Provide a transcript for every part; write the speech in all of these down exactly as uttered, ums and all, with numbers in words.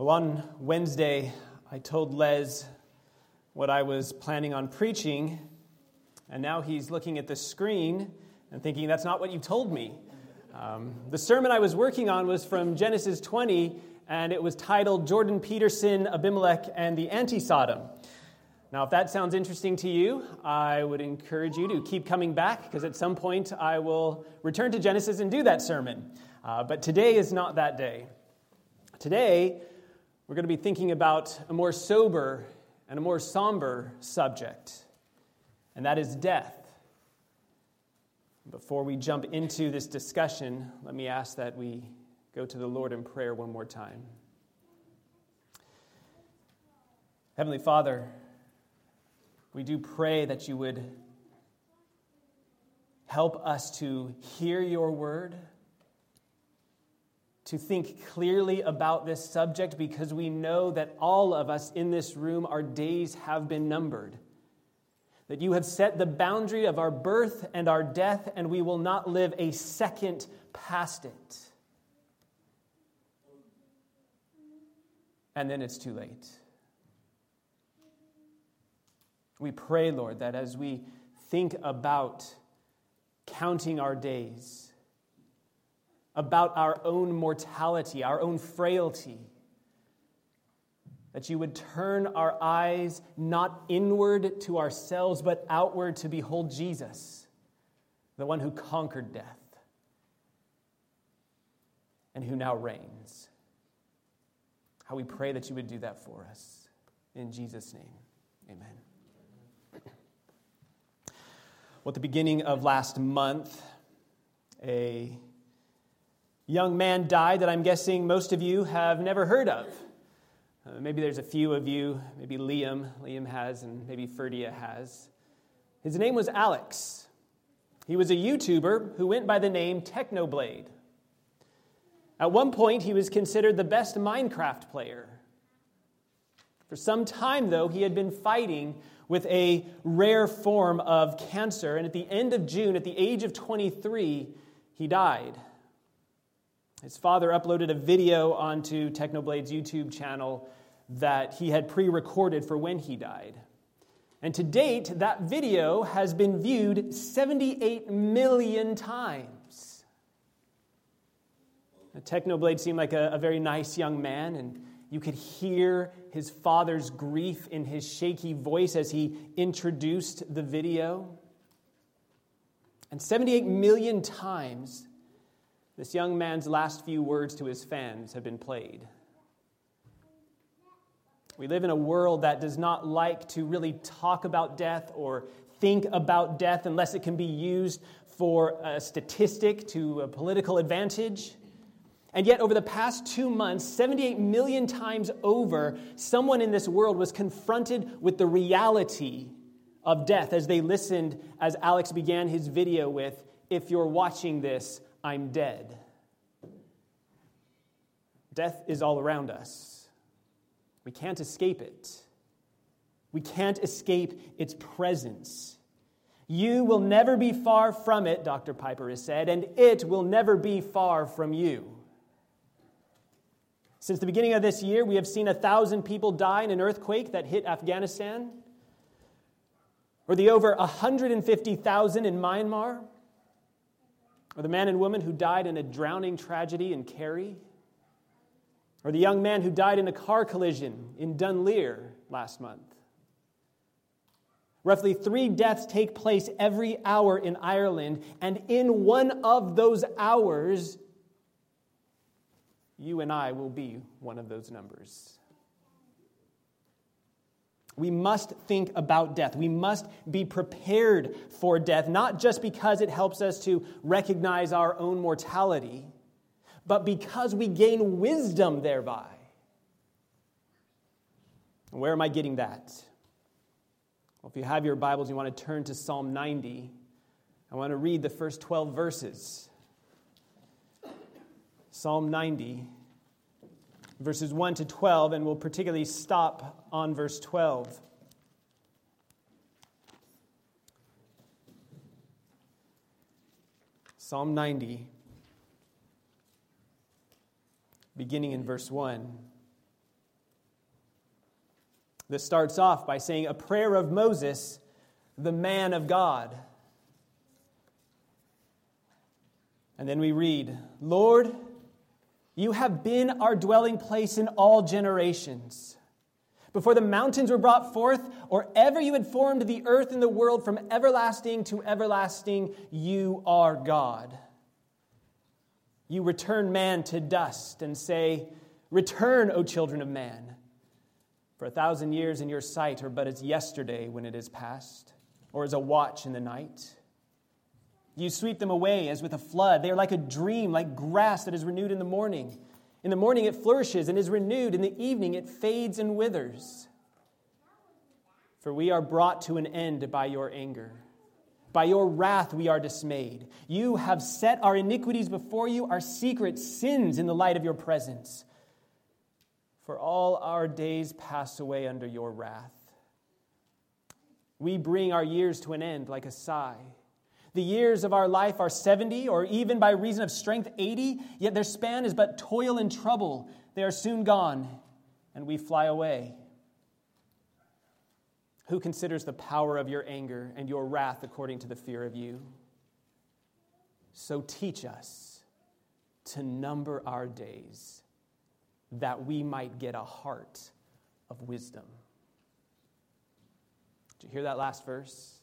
Well, on Wednesday, I told Les what I was planning on preaching, and now he's looking at the screen and thinking, that's not what you told me. Um, the sermon I was working on was from Genesis twenty, and it was titled Jordan Peterson, Abimelech, and the Anti-Sodom. Now, if that sounds interesting to you, I would encourage you to keep coming back, because at some point I will return to Genesis and do that sermon. Uh, but today is not that day. Today, we're going to be thinking about a more sober and a more somber subject, and that is death. Before we jump into this discussion, let me ask that we go to the Lord in prayer one more time. Heavenly Father, we do pray that you would help us to hear your word, to think clearly about this subject, because we know that all of us in this room, our days have been numbered. That you have set the boundary of our birth and our death, and we will not live a second past it. And then it's too late. We pray, Lord, that as we think about counting our days, about our own mortality, our own frailty, that you would turn our eyes not inward to ourselves, but outward to behold Jesus, the one who conquered death and who now reigns. How we pray that you would do that for us. In Jesus' name, amen. Well, at the beginning of last month, a young man died that I'm guessing most of you have never heard of. Uh, maybe there's a few of you, maybe Liam, Liam has, and maybe Ferdia has. His name was Alex. He was a YouTuber who went by the name Technoblade. At one point, he was considered the best Minecraft player. For some time, though, he had been fighting with a rare form of cancer, and at the end of June, at the age of twenty-three, he died. His father uploaded a video onto Technoblade's YouTube channel that he had pre-recorded for when he died. And to date, that video has been viewed seventy-eight million times. Now, Technoblade seemed like a, a very nice young man, and you could hear his father's grief in his shaky voice as he introduced the video. And seventy-eight million times, this young man's last few words to his fans have been played. We live in a world that does not like to really talk about death or think about death unless it can be used for a statistic to a political advantage. And yet, over the past two months, seventy-eight million times over, someone in this world was confronted with the reality of death as they listened as Alex began his video with, "If you're watching this, I'm dead." Death is all around us. We can't escape it. We can't escape its presence. You will never be far from it, Doctor Piper has said, and it will never be far from you. Since the beginning of this year, we have seen a thousand people die in an earthquake that hit Afghanistan, or the over one hundred fifty thousand in Myanmar, or the man and woman who died in a drowning tragedy in Kerry, or the young man who died in a car collision in Dunleer last month. Roughly three deaths take place every hour in Ireland, and in one of those hours, you and I will be one of those numbers. We must think about death. We must be prepared for death, not just because it helps us to recognize our own mortality, but because we gain wisdom thereby. And where am I getting that? Well, if you have your Bibles, you want to turn to Psalm ninety. I want to read the first twelve verses. Psalm ninety, verses one to twelve, and we'll particularly stop on verse twelve. Psalm ninety, beginning in verse one. This starts off by saying a prayer of Moses, the man of God. And then we read, Lord, you have been our dwelling place in all generations. Before the mountains were brought forth, or ever you had formed the earth and the world, from everlasting to everlasting, you are God. You return man to dust and say, return, O children of man. For a thousand years in your sight are but as yesterday when it is past, or as a watch in the night. You sweep them away as with a flood. They are like a dream, like grass that is renewed in the morning. In the morning it flourishes and is renewed. In the evening it fades and withers. For we are brought to an end by your anger. By your wrath we are dismayed. You have set our iniquities before you, our secret sins in the light of your presence. For all our days pass away under your wrath. We bring our years to an end like a sigh. The years of our life are seventy, or even by reason of strength eighty, yet their span is but toil and trouble. They are soon gone, and we fly away. Who considers the power of your anger and your wrath according to the fear of you? So teach us to number our days, that we might get a heart of wisdom. Did you hear that last verse?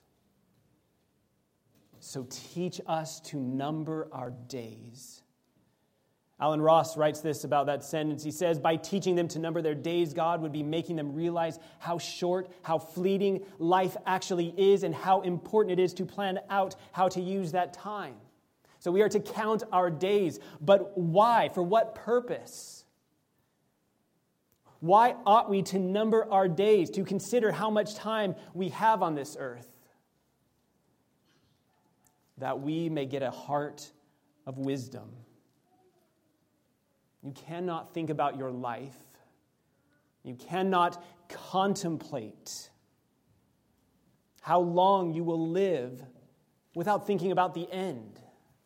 So teach us to number our days. Alan Ross writes this about that sentence. He says, by teaching them to number their days, God would be making them realize how short, how fleeting life actually is, and how important it is to plan out how to use that time. So we are to count our days. But why? For what purpose? Why ought we to number our days, to consider how much time we have on this earth? That we may get a heart of wisdom. You cannot think about your life. You cannot contemplate how long you will live without thinking about the end.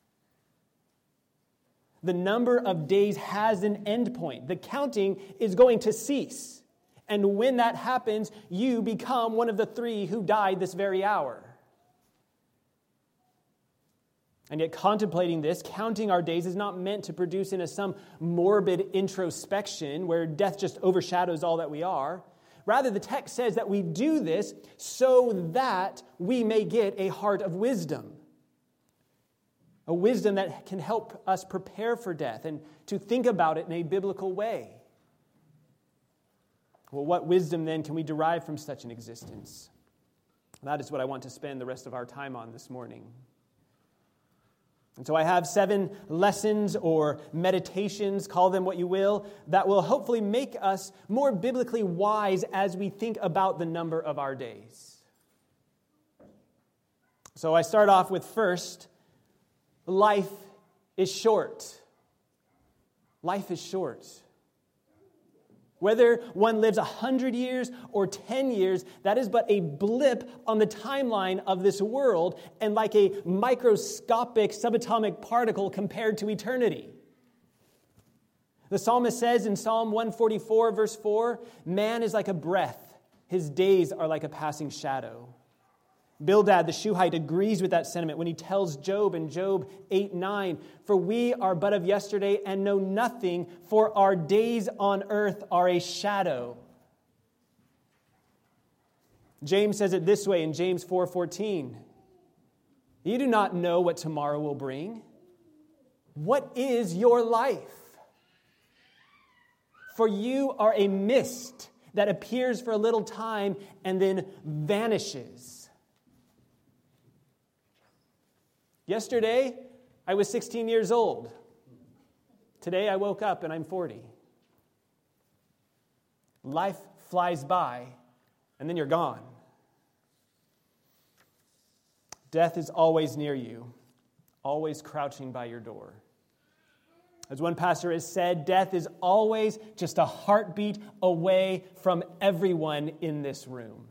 The number of days has an end point. The counting is going to cease. And when that happens, you become one of the three who died this very hour. And yet contemplating this, counting our days, is not meant to produce in us some morbid introspection where death just overshadows all that we are. Rather, the text says that we do this so that we may get a heart of wisdom. A wisdom that can help us prepare for death and to think about it in a biblical way. Well, what wisdom then can we derive from such an existence? That is what I want to spend the rest of our time on this morning. And so I have seven lessons or meditations, call them what you will, that will hopefully make us more biblically wise as we think about the number of our days. So I start off with first, life is short. Life is short. Whether one lives one hundred years or ten years, that is but a blip on the timeline of this world and like a microscopic subatomic particle compared to eternity. The psalmist says in Psalm one forty-four, verse four, man is like a breath. His days are like a passing shadow. Bildad the Shuhite agrees with that sentiment when he tells Job in Job eight nine, for we are but of yesterday and know nothing, for our days on earth are a shadow. James says it this way in James four fourteen, you do not know what tomorrow will bring. What is your life? For you are a mist that appears for a little time and then vanishes. Yesterday, I was sixteen years old. Today, I woke up and I'm forty. Life flies by, and then you're gone. Death is always near you, always crouching by your door. As one pastor has said, death is always just a heartbeat away from everyone in this room.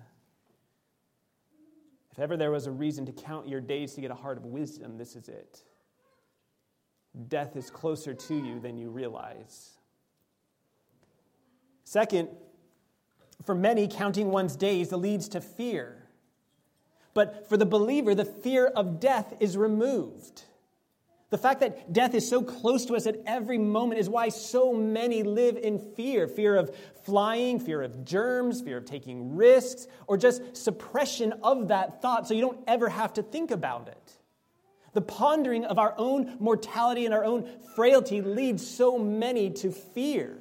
If ever there was a reason to count your days to get a heart of wisdom, this is it. Death is closer to you than you realize. Second, For many, counting one's days leads to fear. But for the believer, the fear of death is removed. The fact that death is so close to us at every moment is why so many live in fear. Fear of flying, fear of germs, fear of taking risks, or just suppression of that thought so you don't ever have to think about it. The pondering of our own mortality and our own frailty leads so many to fear.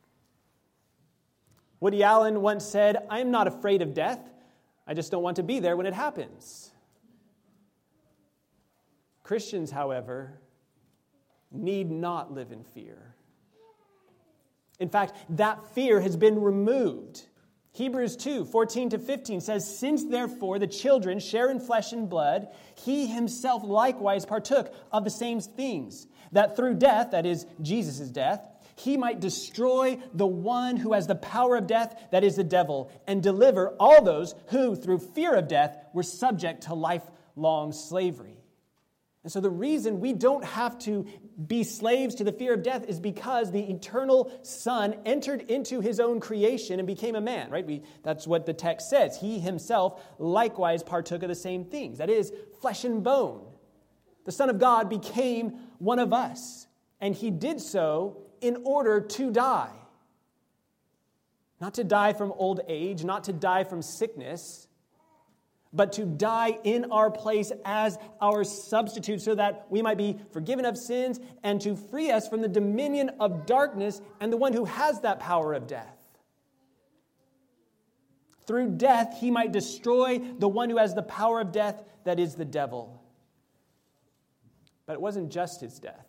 Woody Allen once said, "I am not afraid of death. I just don't want to be there when it happens." Christians, however, need not live in fear. In fact, that fear has been removed. Hebrews two, fourteen to fifteen says, "Since therefore the children share in flesh and blood, he himself likewise partook of the same things, that through death," that is, Jesus' death, "he might destroy the one who has the power of death, that is the devil, and deliver all those who, through fear of death, were subject to lifelong slavery." And so the reason we don't have to be slaves to the fear of death is because the eternal Son entered into his own creation and became a man, right? We, that's what the text says. He himself likewise partook of the same things. That is, flesh and bone. The Son of God became one of us, and he did so in order to die. Not to die from old age, not to die from sickness, but to die in our place as our substitute so that we might be forgiven of sins and to free us from the dominion of darkness and the one who has that power of death. Through death, he might destroy the one who has the power of death, that is the devil. But it wasn't just his death.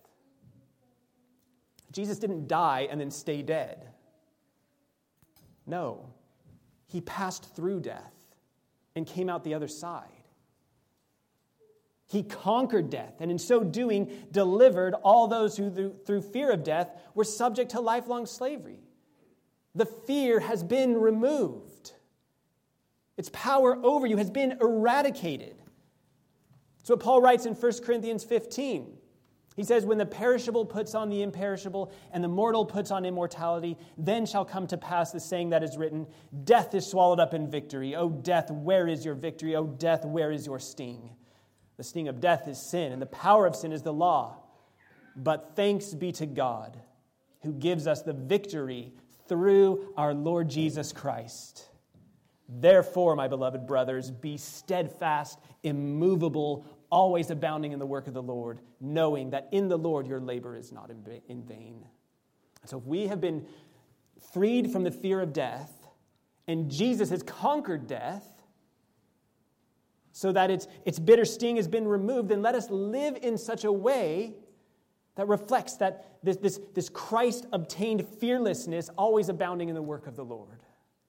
Jesus didn't die and then stay dead. No, he passed through death and came out the other side. He conquered death, and in so doing, delivered all those who, through fear of death, were subject to lifelong slavery. The fear has been removed. Its power over you has been eradicated. That's what Paul writes in First Corinthians fifteen. He says, "When the perishable puts on the imperishable, and the mortal puts on immortality, then shall come to pass the saying that is written, death is swallowed up in victory. O death, where is your victory? O death, where is your sting? The sting of death is sin, and the power of sin is the law. But thanks be to God, who gives us the victory through our Lord Jesus Christ. Therefore, my beloved brothers, be steadfast, immovable, always abounding in the work of the Lord, knowing that in the Lord your labor is not in vain." So if we have been freed from the fear of death, and Jesus has conquered death, so that its, its bitter sting has been removed, then let us live in such a way that reflects that this, this, this Christ-obtained fearlessness, always abounding in the work of the Lord.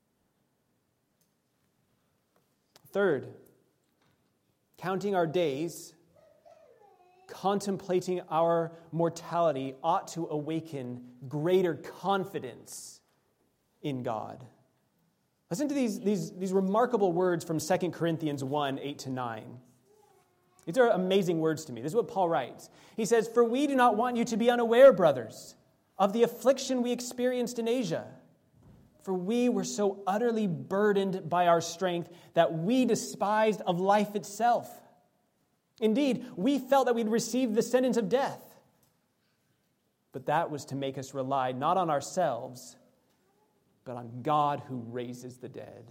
Third, counting our days, contemplating our mortality ought to awaken greater confidence in God. Listen to these, these, these remarkable words from Second Corinthians one, eight to nine. These are amazing words to me. This is what Paul writes. He says, "For we do not want you to be unaware, brothers, of the affliction we experienced in Asia. For we were so utterly burdened by our strength that we despised of life itself. Indeed, we felt that we'd received the sentence of death. But that was to make us rely not on ourselves, but on God who raises the dead."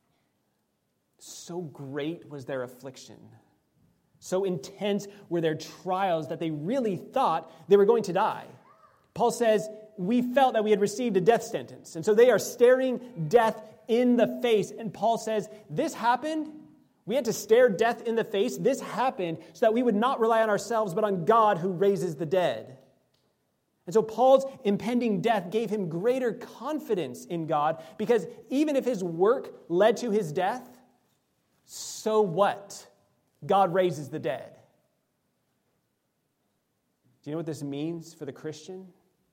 So great was their affliction. So intense were their trials that they really thought they were going to die. Paul says, we felt that we had received a death sentence. And so they are staring death in the face. And Paul says, this happened. We had to stare death in the face. This happened so that we would not rely on ourselves, but on God who raises the dead. And so Paul's impending death gave him greater confidence in God, because even if his work led to his death, so what? God raises the dead. Do you know what this means for the Christian?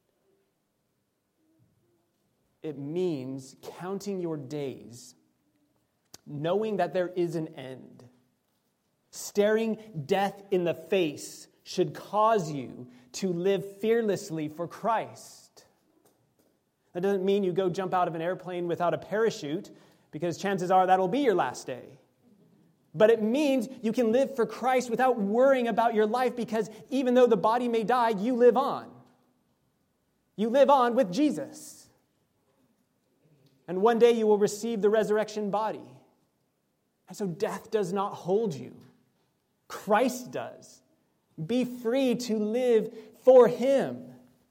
It means counting your days, knowing that there is an end. Staring death in the face should cause you to live fearlessly for Christ. That doesn't mean you go jump out of an airplane without a parachute, because chances are that'll be your last day. But it means you can live for Christ without worrying about your life, because even though the body may die, you live on. You live on with Jesus. And one day you will receive the resurrection body. And so death does not hold you. Christ does. Be free to live for Him.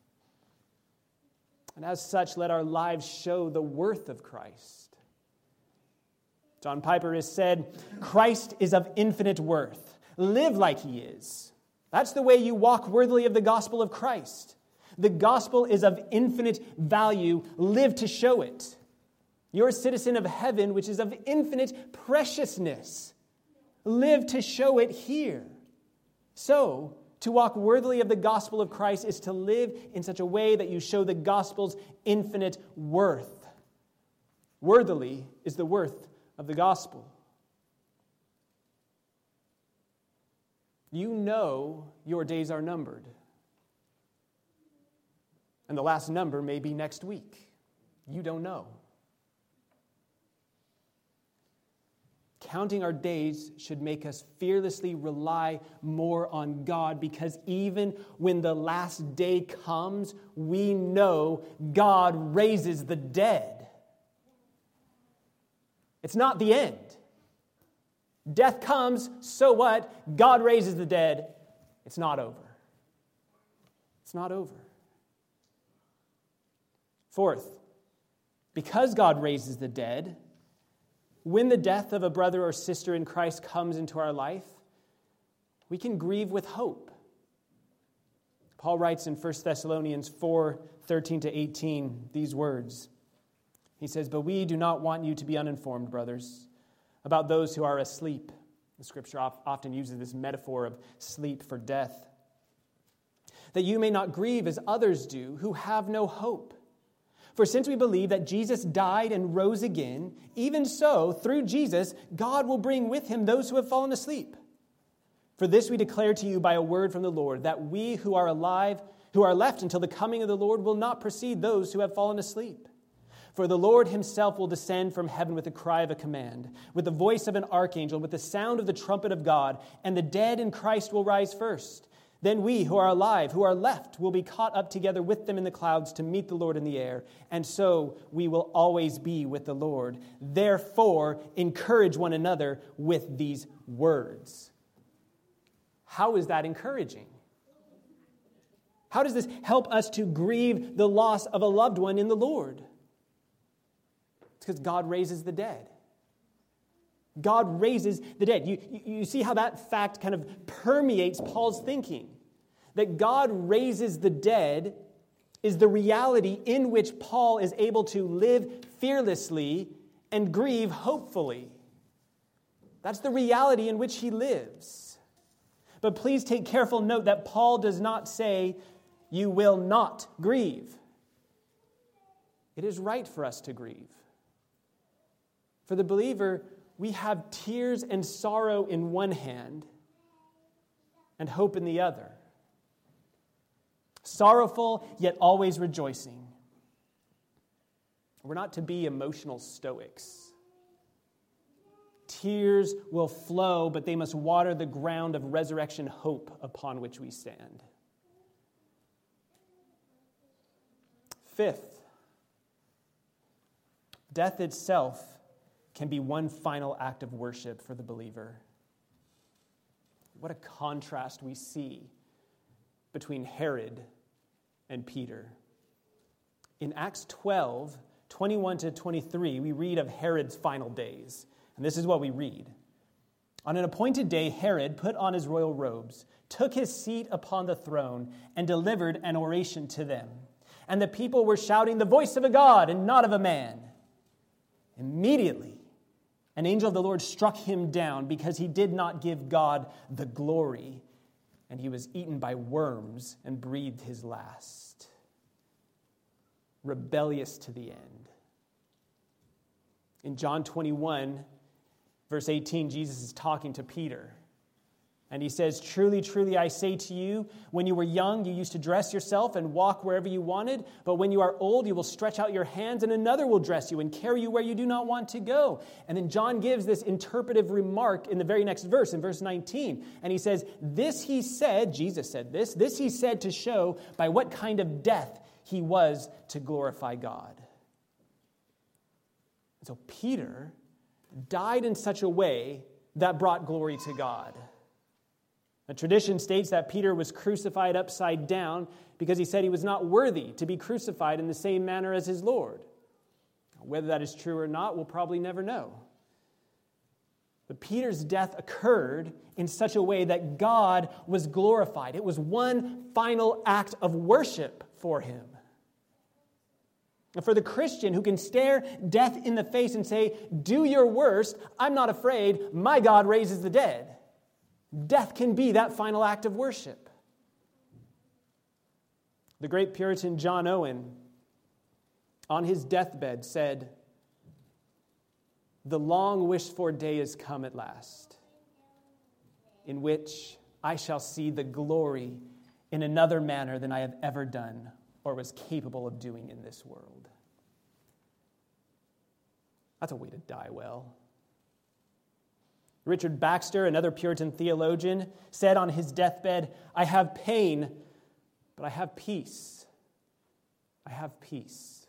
And as such, let our lives show the worth of Christ. John Piper has said, Christ is of infinite worth. Live like He is. That's the way you walk worthily of the gospel of Christ. The gospel is of infinite value. Live to show it. You're a citizen of heaven, which is of infinite preciousness. Live to show it here. So, to walk worthily of the gospel of Christ is to live in such a way that you show the gospel's infinite worth. Worthily is the worth of the gospel. You know your days are numbered. And the last number may be next week. You don't know. Counting our days should make us fearlessly rely more on God, because even when the last day comes, we know God raises the dead. It's not the end. Death comes, so what? God raises the dead. It's not over. It's not over. Fourth, because God raises the dead, when the death of a brother or sister in Christ comes into our life, we can grieve with hope. Paul writes in First Thessalonians four, thirteen to eighteen, these words. He says, "But we do not want you to be uninformed, brothers, about those who are asleep." The Scripture often uses this metaphor of sleep for death. "That you may not grieve as others do, who have no hope. For since we believe that Jesus died and rose again, even so, through Jesus, God will bring with Him those who have fallen asleep. For this we declare to you by a word from the Lord, that we who are alive, who are left until the coming of the Lord, will not precede those who have fallen asleep. For the Lord Himself will descend from heaven with the cry of a command, with the voice of an archangel, with the sound of the trumpet of God, and the dead in Christ will rise first. Then we who are alive, who are left, will be caught up together with them in the clouds to meet the Lord in the air. And so we will always be with the Lord. Therefore, encourage one another with these words." How is that encouraging? How does this help us to grieve the loss of a loved one in the Lord? It's because God raises the dead. God raises the dead. You, you see how that fact kind of permeates Paul's thinking. That God raises the dead is the reality in which Paul is able to live fearlessly and grieve hopefully. That's the reality in which he lives. But please take careful note that Paul does not say, "You will not grieve." It is right for us to grieve. For the believer, we have tears and sorrow in one hand and hope in the other. Sorrowful, yet always rejoicing. We're not to be emotional stoics. Tears will flow, but they must water the ground of resurrection hope upon which we stand. Fifth, death itself can be one final act of worship for the believer. What a contrast we see between Herod and Peter. In Acts twelve, twenty-one to twenty-three, we read of Herod's final days. And this is what we read. "On an appointed day, Herod put on his royal robes, took his seat upon the throne, and delivered an oration to them. And the people were shouting, 'The voice of a God and not of a man.' Immediately, an angel of the Lord struck him down because he did not give God the glory, and he was eaten by worms and breathed his last." Rebellious to the end. In John twenty-one, verse eighteen, Jesus is talking to Peter. And he says, "Truly, truly, I say to you, when you were young, you used to dress yourself and walk wherever you wanted. But when you are old, you will stretch out your hands, and another will dress you and carry you where you do not want to go." And then John gives this interpretive remark in the very next verse, in verse nineteen. And he says, "This he said," Jesus said this, "this he said to show by what kind of death he was to glorify God." So Peter died in such a way that brought glory to God. The tradition states that Peter was crucified upside down because he said he was not worthy to be crucified in the same manner as his Lord. Whether that is true or not, we'll probably never know. But Peter's death occurred in such a way that God was glorified. It was one final act of worship for him. And for the Christian who can stare death in the face and say, "Do your worst, I'm not afraid, my God raises the dead," death can be that final act of worship. The great Puritan John Owen, on his deathbed, said, "The long wished-for day is come at last, in which I shall see the glory in another manner than I have ever done or was capable of doing in this world." That's a way to die well. Richard Baxter, another Puritan theologian, said on his deathbed, "I have pain, but I have peace. I have peace."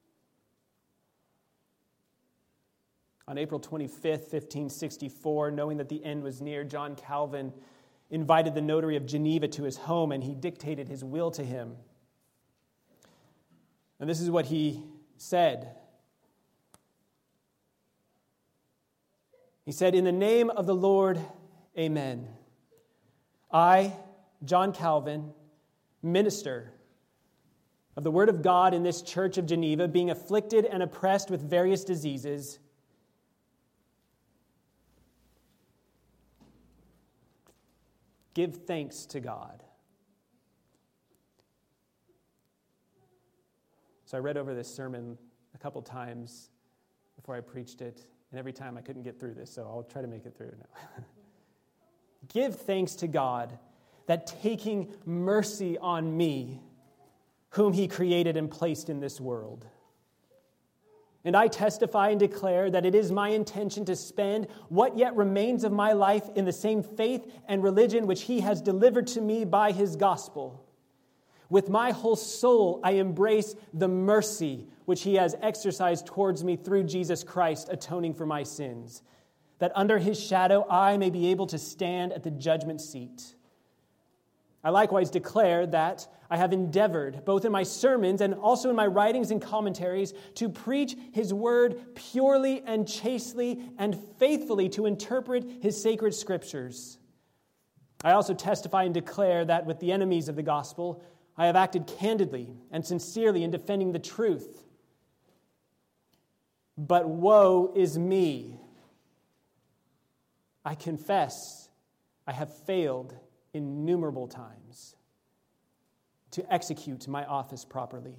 On April twenty-fifth, fifteen sixty-four, knowing that the end was near, John Calvin invited the notary of Geneva to his home, and he dictated his will to him. And this is what he said. He said, "In the name of the Lord, amen. I, John Calvin, minister of the Word of God in this church of Geneva, being afflicted and oppressed with various diseases, give thanks to God." So I read over this sermon a couple times before I preached it. And every time I couldn't get through this, so I'll try to make it through now. Give thanks to God that taking mercy on me, whom he created and placed in this world. And I testify and declare that it is my intention to spend what yet remains of my life in the same faith and religion which he has delivered to me by his gospel. With my whole soul, I embrace the mercy which he has exercised towards me through Jesus Christ, atoning for my sins, that under his shadow I may be able to stand at the judgment seat. I likewise declare that I have endeavored, both in my sermons and also in my writings and commentaries, to preach his word purely and chastely and faithfully to interpret his sacred scriptures. I also testify and declare that with the enemies of the gospel, I have acted candidly and sincerely in defending the truth. But woe is me. I confess I have failed innumerable times to execute my office properly.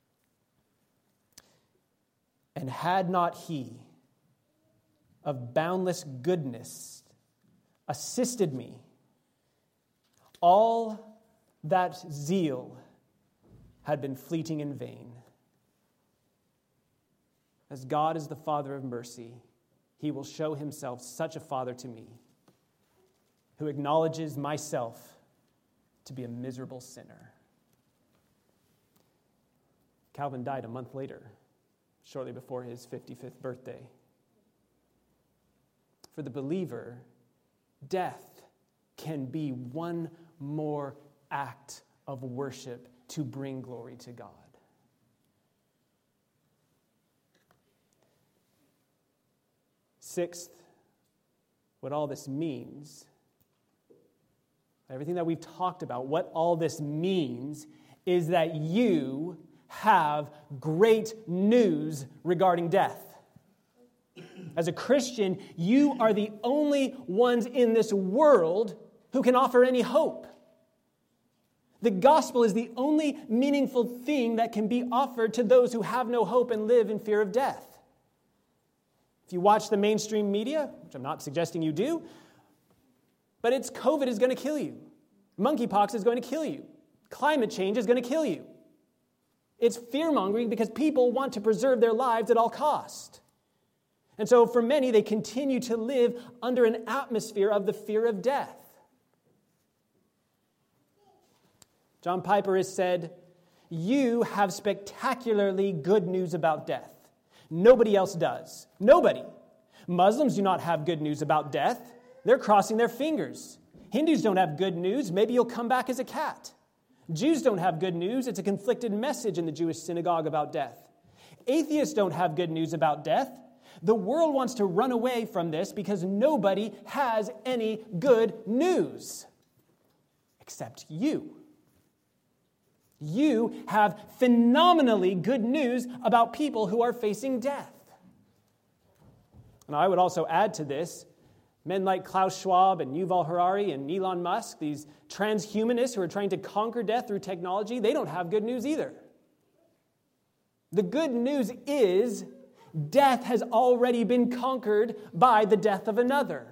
And had not he of boundless goodness assisted me, all that zeal had been fleeting in vain. As God is the Father of mercy, he will show himself such a Father to me, who acknowledges myself to be a miserable sinner. Calvin died a month later, shortly before his fifty-fifth birthday. For the believer, death can be one more act of worship to bring glory to God. Sixth, what all this means, everything that we've talked about, what all this means is that you have great news regarding death. As a Christian, you are the only ones in this world who can offer any hope. The gospel is the only meaningful thing that can be offered to those who have no hope and live in fear of death. If you watch the mainstream media, which I'm not suggesting you do, But it's COVID is going to kill you. Monkeypox is going to kill you. Climate change is going to kill you. It's fear-mongering because people want to preserve their lives at all cost. And so for many, they continue to live under an atmosphere of the fear of death. John Piper has said, "You have spectacularly good news about death. Nobody else does. Nobody. Muslims do not have good news about death. They're crossing their fingers. Hindus don't have good news. Maybe you'll come back as a cat. Jews don't have good news. It's a conflicted message in the Jewish synagogue about death. Atheists don't have good news about death. The world wants to run away from this because nobody has any good news. Except you. You have phenomenally good news about people who are facing death." And I would also add to this, men like Klaus Schwab and Yuval Harari and Elon Musk, these transhumanists who are trying to conquer death through technology, they don't have good news either. The good news is death has already been conquered by the death of another.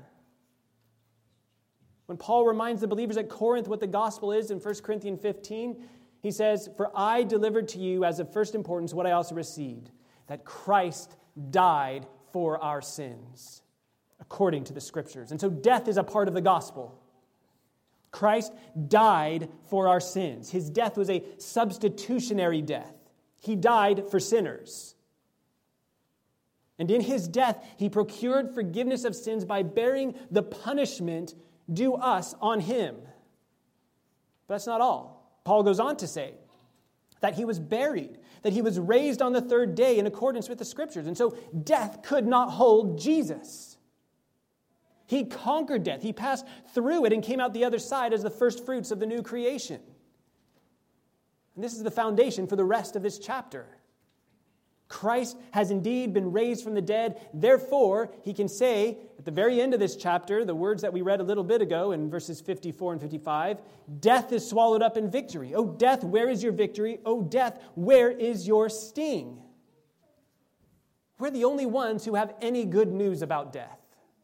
When Paul reminds the believers at Corinth what the gospel is in First Corinthians fifteen, he says, "For I delivered to you as of first importance what I also received, that Christ died for our sins, according to the Scriptures." And so death is a part of the gospel. Christ died for our sins. His death was a substitutionary death. He died for sinners. And in his death, he procured forgiveness of sins by bearing the punishment due us on him. But that's not all. Paul goes on to say that he was buried, that he was raised on the third day in accordance with the Scriptures. And so death could not hold Jesus. He conquered death. He passed through it and came out the other side as the first fruits of the new creation. And this is the foundation for the rest of this chapter. Christ has indeed been raised from the dead. Therefore, he can say at the very end of this chapter, the words that we read a little bit ago in verses fifty-four and fifty-five, "Death is swallowed up in victory. O death, where is your victory? O death, where is your sting?" We're the only ones who have any good news about death.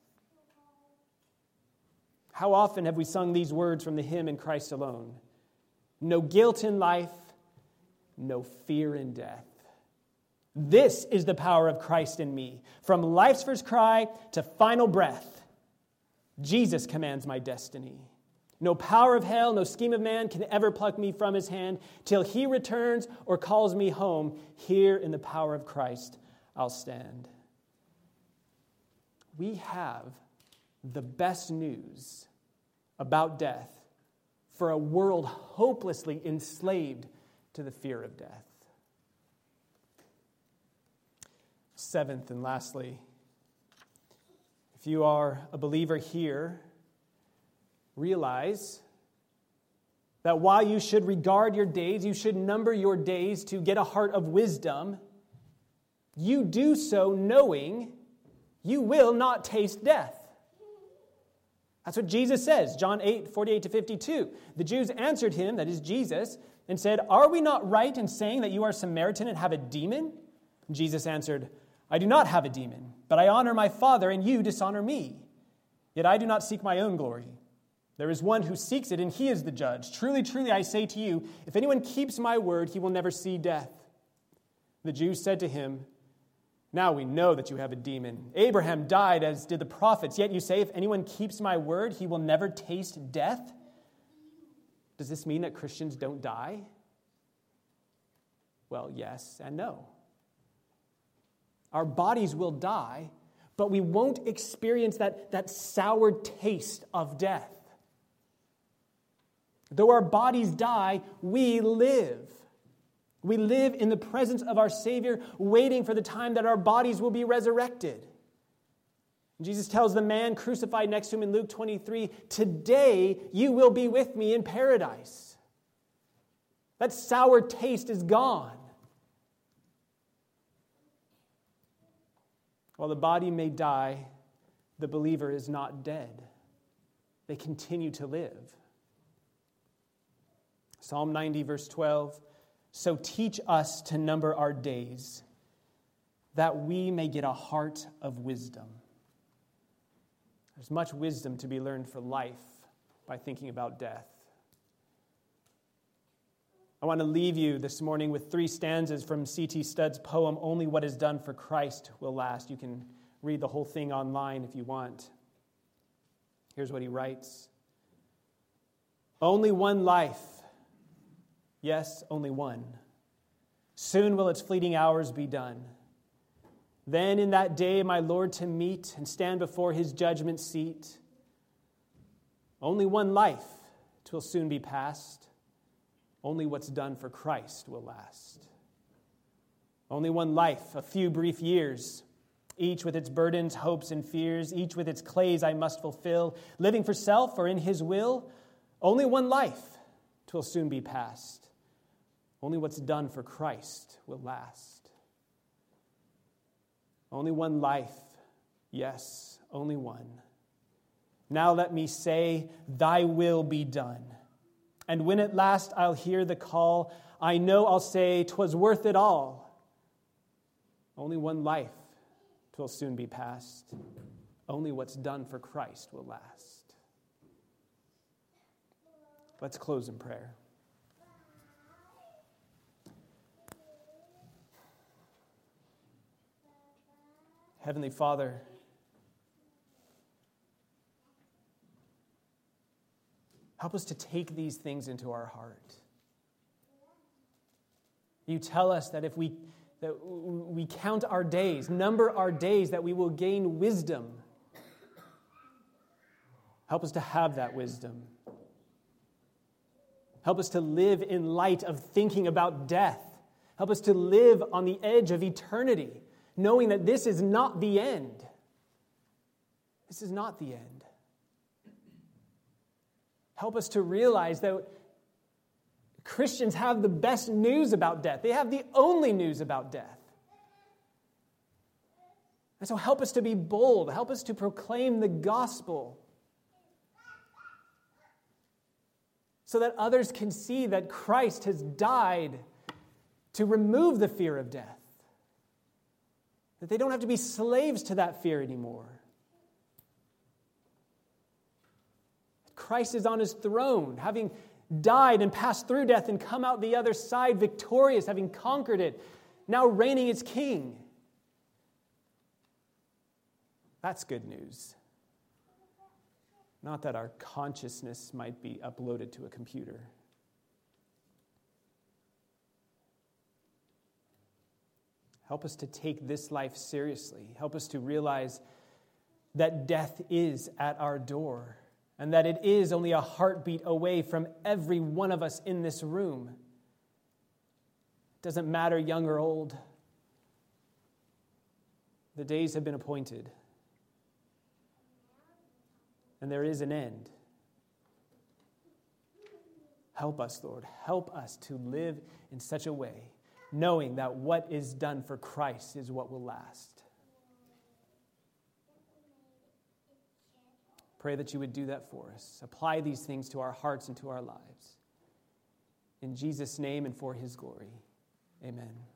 How often have we sung these words from the hymn "In Christ Alone"? No guilt in life, no fear in death. This is the power of Christ in me. From life's first cry to final breath, Jesus commands my destiny. No power of hell, no scheme of man can ever pluck me from his hand. Till he returns or calls me home, here in the power of Christ I'll stand. We have the best news about death for a world hopelessly enslaved to the fear of death. Seventh and lastly, if you are a believer here, realize that while you should regard your days, you should number your days to get a heart of wisdom, you do so knowing you will not taste death. That's what Jesus says, John eight, forty-eight to fifty-two. The Jews answered him, that is Jesus, and said, "Are we not right in saying that you are Samaritan and have a demon?" Jesus answered, "I do not have a demon, but I honor my Father, and you dishonor me. Yet I do not seek my own glory. There is one who seeks it, and he is the judge. Truly, truly, I say to you, if anyone keeps my word, he will never see death." The Jews said to him, "Now we know that you have a demon. Abraham died, as did the prophets, yet you say, if anyone keeps my word, he will never taste death." Does this mean that Christians don't die? Well, yes and no. Our bodies will die, but we won't experience that, that sour taste of death. Though our bodies die, we live. We live in the presence of our Savior, waiting for the time that our bodies will be resurrected. Jesus tells the man crucified next to him in Luke twenty-three, "Today you will be with me in paradise." That sour taste is gone. While the body may die, the believer is not dead. They continue to live. Psalm ninety, verse twelve, "So teach us to number our days, that we may get a heart of wisdom." There's much wisdom to be learned for life by thinking about death. I want to leave you this morning with three stanzas from C T Studd's poem, Only What Is Done for Christ Will Last. You can read the whole thing online if you want. Here's what he writes. Only one life. Yes, only one. Soon will its fleeting hours be done. Then in that day my Lord to meet and stand before his judgment seat. Only one life, 'twill soon be past. Only what's done for Christ will last. Only one life, a few brief years, each with its burdens, hopes, and fears, each with its clays I must fulfill, living for self or in his will. Only one life, 'twill soon be past. Only what's done for Christ will last. Only one life, yes, only one. Now let me say, thy will be done. And when at last I'll hear the call, I know I'll say 'twas worth it all. Only one life, 'twill soon be past. Only what's done for Christ will last. Let's close in prayer. Heavenly Father, help us to take these things into our heart. You tell us that if we that we count our days, number our days, that we will gain wisdom. Help us to have that wisdom. Help us to live in light of thinking about death. Help us to live on the edge of eternity, knowing that this is not the end. This is not the end. Help us to realize that Christians have the best news about death. They have the only news about death. And so help us to be bold. Help us to proclaim the gospel so that others can see that Christ has died to remove the fear of death. That they don't have to be slaves to that fear anymore. Christ is on his throne, having died and passed through death and come out the other side victorious, having conquered it, now reigning as king. That's good news. Not that our consciousness might be uploaded to a computer. Help us to take this life seriously. Help us to realize that death is at our door, and that it is only a heartbeat away from every one of us in this room. It doesn't matter young or old. The days have been appointed. And there is an end. Help us, Lord. Help us to live in such a way, knowing that what is done for Christ is what will last. Pray that you would do that for us. Apply these things to our hearts and to our lives. In Jesus' name and for his glory. Amen.